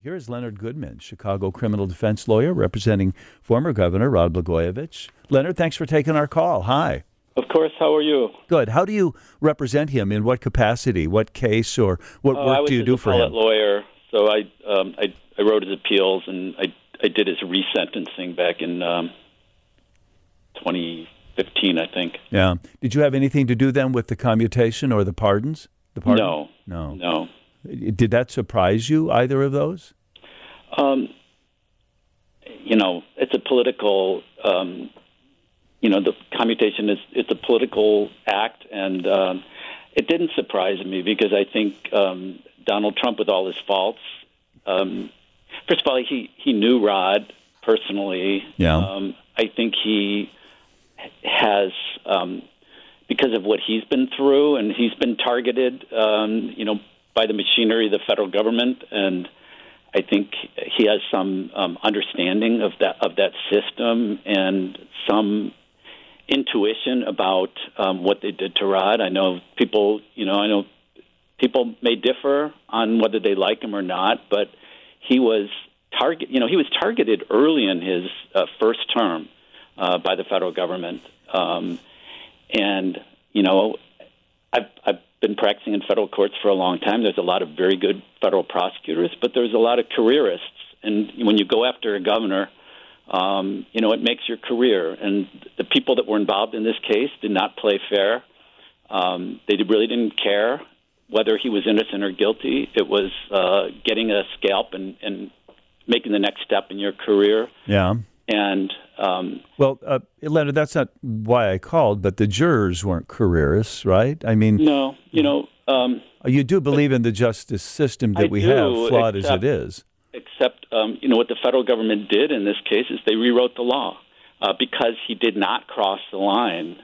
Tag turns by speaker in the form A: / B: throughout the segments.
A: Here is Leonard Goodman, Chicago criminal defense lawyer representing former Governor Rod Blagojevich. Leonard, thanks for taking our call. Hi.
B: Of course. How are you?
A: Good. How do you represent him? In what capacity? What case or what work do you do for him?
B: I was his appellate lawyer, so I wrote his appeals, and I did his resentencing back in 2015, I think.
A: Yeah. Did you have anything to do then with the commutation or the pardons?
B: No.
A: Did that surprise you, either of those?
B: It's a political, the commutation it's a political act, and it didn't surprise me because I think Donald Trump, with all his faults, first of all, he knew Rod personally.
A: Yeah.
B: I think he has, because of what he's been through, and he's been targeted, by the machinery of the federal government, and I think he has some understanding of that system and some intuition about what they did to Rod. I know people may differ on whether they like him or not, but he was targeted early in his first term by the federal government, and I've been practicing in federal courts for a long time. There's a lot of very good federal prosecutors, but there's a lot of careerists. And when you go after a governor, it makes your career. And the people that were involved in this case did not play fair. They really didn't care whether he was innocent or guilty. It was getting a scalp and making the next step in your career.
A: Yeah.
B: And
A: Leonard, that's not why I called, but the jurors weren't careerists, right? I mean,
B: no,
A: you do believe in the justice system that we have, flawed as it is.
B: Except, what the federal government did in this case is they rewrote the law because he did not cross the line.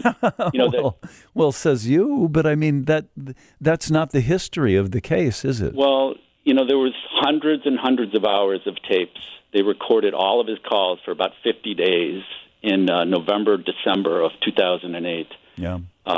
A: Says you, but I mean that's not the history of the case, is it?
B: Well, there was hundreds and hundreds of hours of tapes. They recorded all of his calls for about 50 days in November, December of 2008.
A: Yeah.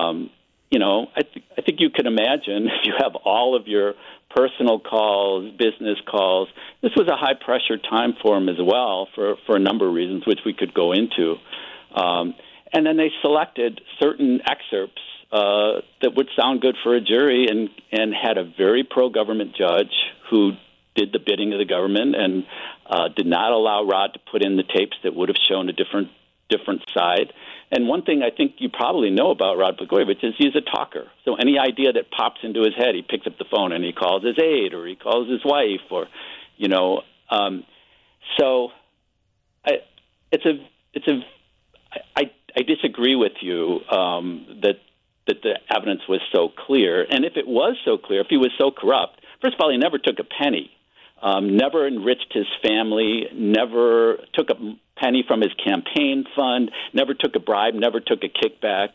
B: I think you can imagine if you have all of your personal calls, business calls. This was a high-pressure time for him as well for a number of reasons, which we could go into. And then they selected certain excerpts that would sound good for a jury and had a very pro-government judge who did the bidding of the government and did not allow Rod to put in the tapes that would have shown a different side. And one thing I think you probably know about Rod Blagojevich is he's a talker. So any idea that pops into his head, he picks up the phone and he calls his aide or he calls his wife or, I disagree with you that the evidence was so clear. And if it was so clear, if he was so corrupt, first of all, he never took a penny. Never enriched his family, never took a penny from his campaign fund, never took a bribe, never took a kickback.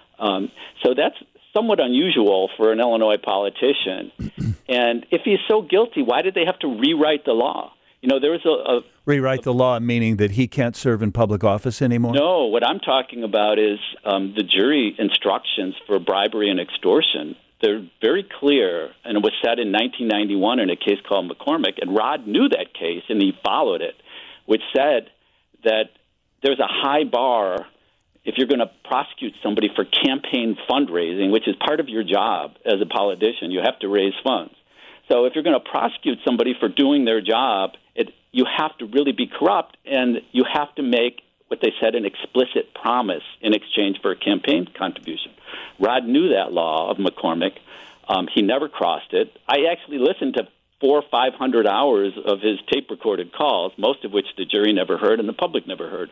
B: So that's somewhat unusual for an Illinois politician. And if he's so guilty, why did they have to rewrite the law? There was
A: rewrite the law, meaning that he can't serve in public office anymore?
B: No, what I'm talking about is the jury instructions for bribery and extortion. They're very clear, and it was said in 1991 in a case called McCormick, and Rod knew that case, and he followed it, which said that there's a high bar if you're going to prosecute somebody for campaign fundraising, which is part of your job as a politician. You have to raise funds. So if you're going to prosecute somebody for doing their job, you have to really be corrupt, and you have to make what they said, an explicit promise in exchange for a campaign contribution. Rod knew that law of McCormick. He never crossed it. I actually listened to 400 or 500 hours of his tape-recorded calls, most of which the jury never heard and the public never heard,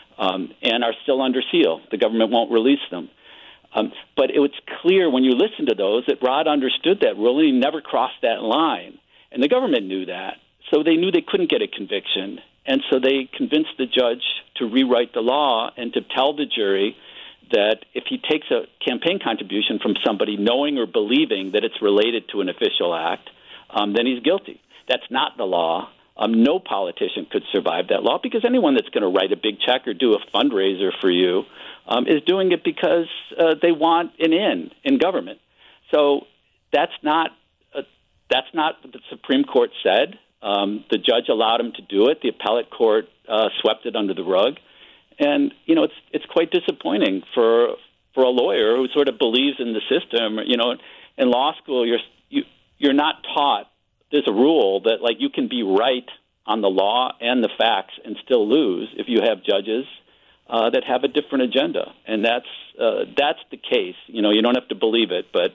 B: and are still under seal. The government won't release them. But it was clear when you listen to those that Rod understood that rule, and he never crossed that line. And the government knew that. So they knew they couldn't get a conviction. And so they convinced the judge to rewrite the law and to tell the jury that if he takes a campaign contribution from somebody knowing or believing that it's related to an official act, then he's guilty. That's not the law. No politician could survive that law because anyone that's going to write a big check or do a fundraiser for you is doing it because they want an in government. So that's not what the Supreme Court said. The judge allowed him to do it. The appellate court swept it under the rug. And, it's quite disappointing for a lawyer who sort of believes in the system. In law school, you're not taught. There's a rule that, you can be right on the law and the facts and still lose if you have judges that have a different agenda. And that's the case. You don't have to believe it, but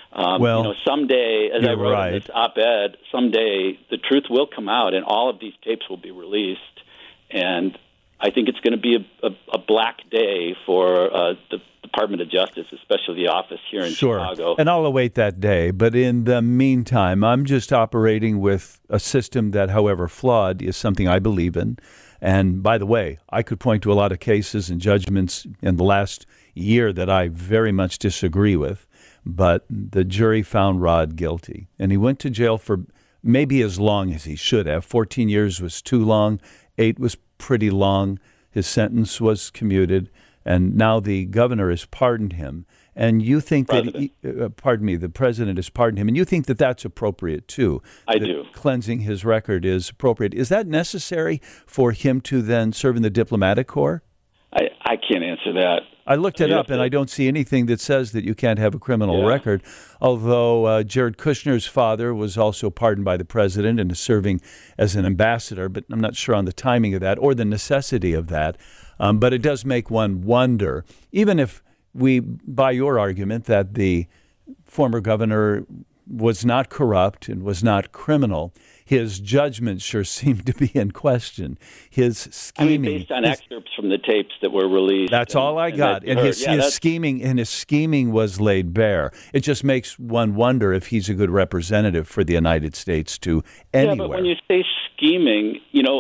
B: someday, as I wrote in this op-ed, someday the truth will come out and all of these tapes will be released. And I think it's going to be a black day for the Department of Justice, especially the office here in Chicago.
A: And I'll await that day. But in the meantime, I'm just operating with a system that, however flawed, is something I believe in. And by the way, I could point to a lot of cases and judgments in the last year that I very much disagree with. But the jury found Rod guilty. And he went to jail for maybe as long as he should have. 14 years was too long. 8 was pretty long. His sentence was commuted. And now the governor has pardoned him. And you think the president has pardoned him. And you think that that's appropriate, too.
B: I do.
A: Cleansing his record is appropriate. Is that necessary for him to then serve in the diplomatic corps?
B: I can't answer that.
A: I looked it up, and I don't see anything that says that you can't have a criminal record, although Jared Kushner's father was also pardoned by the president and is serving as an ambassador, but I'm not sure on the timing of that or the necessity of that. But it does make one wonder, even if we buy your argument that the former governor was not corrupt and was not criminal, his judgment sure seemed to be in question. His scheming,
B: based on excerpts from the tapes that were released.
A: That's all I got. And his scheming was laid bare. It just makes one wonder if he's a good representative for the United States to anywhere.
B: Yeah, but when you say scheming,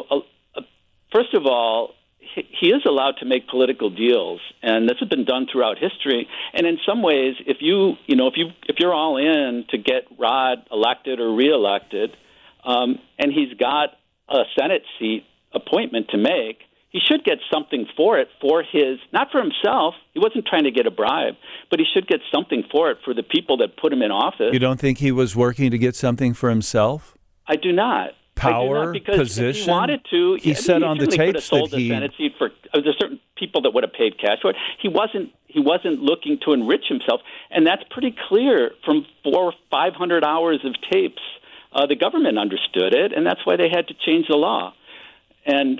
B: first of all, he is allowed to make political deals, and this has been done throughout history. And in some ways, if you're all in to get Rod elected or reelected, and he's got a Senate seat appointment to make, he should get something for it, not for himself. He wasn't trying to get a bribe, but he should get something for it for the people that put him in office.
A: You don't think he was working to get something for himself?
B: I do not.
A: Power,
B: because
A: position.
B: If he wanted to,
A: he said on the tapes
B: that he Senate seat for. There's certain people that would have paid cash for it. He wasn't looking to enrich himself, and that's pretty clear from 400 or 500 hours of tapes. The government understood it, and that's why they had to change the law. And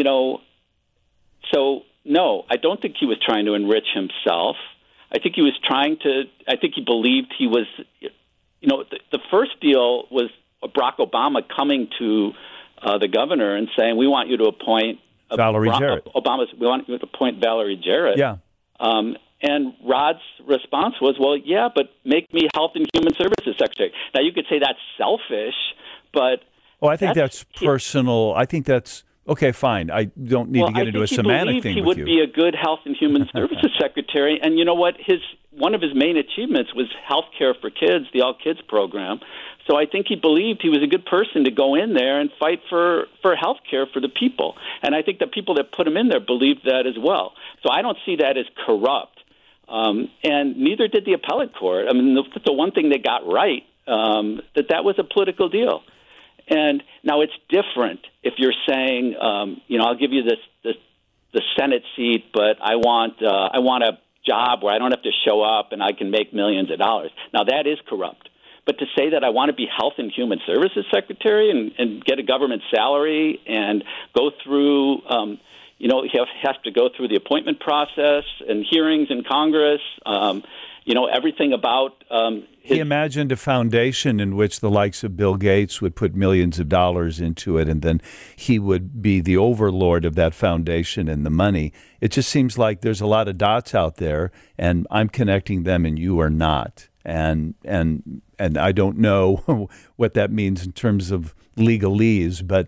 B: so no, I don't think he was trying to enrich himself. I think he was trying to. I think he believed he was. The first deal was Barack Obama coming to the governor and saying, "We want you to appoint
A: Valerie Jarrett."
B: We want you to appoint Valerie Jarrett.
A: Yeah.
B: And Rod's response was, "Well, yeah, but make me Health and Human Services Secretary." Now, you could say that's selfish, but
A: I think that's personal. I think that's okay. Fine. I don't need to get into a semantic thing with you.
B: He would be a good Health and Human Services Secretary, and you know what? One of his main achievements was health care for kids, the All Kids program. So I think he believed he was a good person to go in there and fight for health care for the people. And I think the people that put him in there believed that as well. So I don't see that as corrupt. And neither did the appellate court. I mean, the one thing they got right, that was a political deal. And now it's different if you're saying, I'll give you the Senate seat, but I want a job where I don't have to show up and I can make millions of dollars. Now that is corrupt. But to say that I want to be Health and Human Services Secretary and get a government salary and go through, he has to go through the appointment process and hearings in Congress, everything about
A: He imagined a foundation in which the likes of Bill Gates would put millions of dollars into it, and then he would be the overlord of that foundation and the money. It just seems like there's a lot of dots out there, and I'm connecting them, and you are not. And I don't know what that means in terms of legalese, but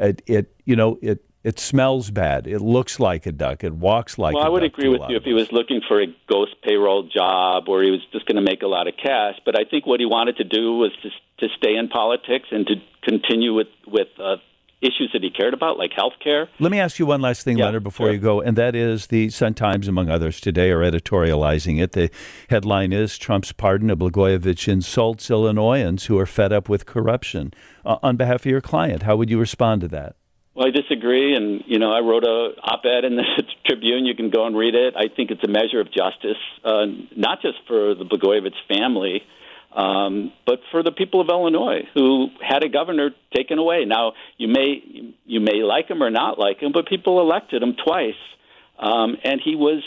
A: it smells bad. It looks like a duck. It walks like a duck.
B: Well, I would agree with you if he was looking for a ghost payroll job or he was just going to make a lot of cash. But I think what he wanted to do was to stay in politics and to continue with issues that he cared about, like health care.
A: Let me ask you one last thing, Leonard, before you go, and that is the Sun-Times, among others, today are editorializing it. The headline is, Trump's pardon of Blagojevich insults Illinoisans who are fed up with corruption. On behalf of your client, how would you respond to that?
B: Well, I disagree, and, I wrote a op-ed in the Tribune. You can go and read it. I think it's a measure of justice, not just for the Blagojevich family, but for the people of Illinois who had a governor taken away. Now, you may like him or not like him, but people elected him twice, and he was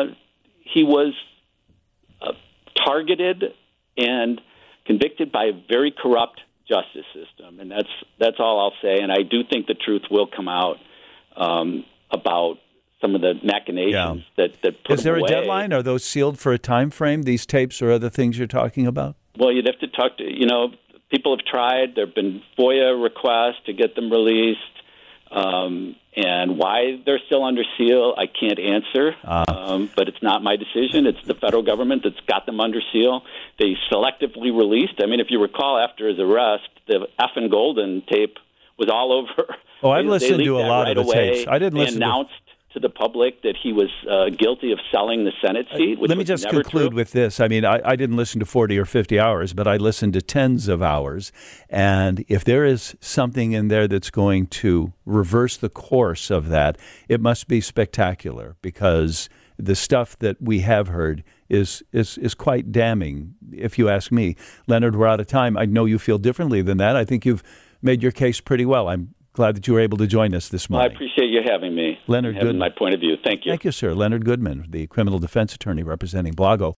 B: targeted and convicted by a very corrupt justice system, and that's all I'll say. And I do think the truth will come out about some of the machinations that put
A: Is there
B: him
A: a
B: away.
A: deadline? Are those sealed for a time frame? These tapes or other things you're talking about?
B: Well, you'd have to talk to, people have tried. There have been FOIA requests to get them released. And why they're still under seal, I can't answer. But it's not my decision. It's the federal government that's got them under seal. They selectively released. I mean, if you recall, after his arrest, the Effin Golden tape was all over.
A: Oh, I've listened to a lot of the tapes. I didn't
B: they
A: listen
B: announced to the public that he was guilty of selling the Senate seat. Which
A: Let me
B: was
A: just
B: never
A: conclude
B: true.
A: with this. I mean, I didn't listen to 40 or 50 hours, but I listened to tens of hours. And if there is something in there that's going to reverse the course of that, it must be spectacular, because the stuff that we have heard is quite damning, if you ask me. Leonard, we're out of time. I know you feel differently than that. I think you've made your case pretty well. I'm glad that you were able to join us this morning.
B: I appreciate you having me.
A: Leonard
B: having
A: Goodman.
B: my point of view. Thank you.
A: Thank you, sir. Leonard Goodman, the criminal defense attorney representing Blago.